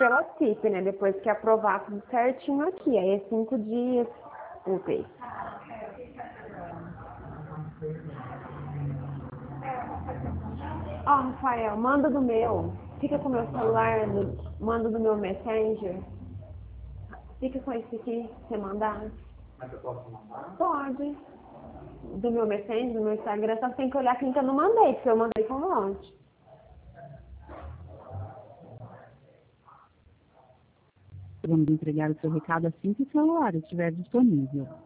pela CIP, né? Depois que aprovar tudo certinho aqui. Aí é 5 dias úteis. Ó, Rafael, manda do meu. Fica com o meu celular, manda do meu Messenger. Fica com esse aqui, você mandar. Mas eu posso mandar? Pode. Do meu Messenger, do meu Instagram, só tem que olhar quem que eu não mandei, porque eu mandei com um monte. Vamos entregar o seu recado assim que o celular estiver disponível.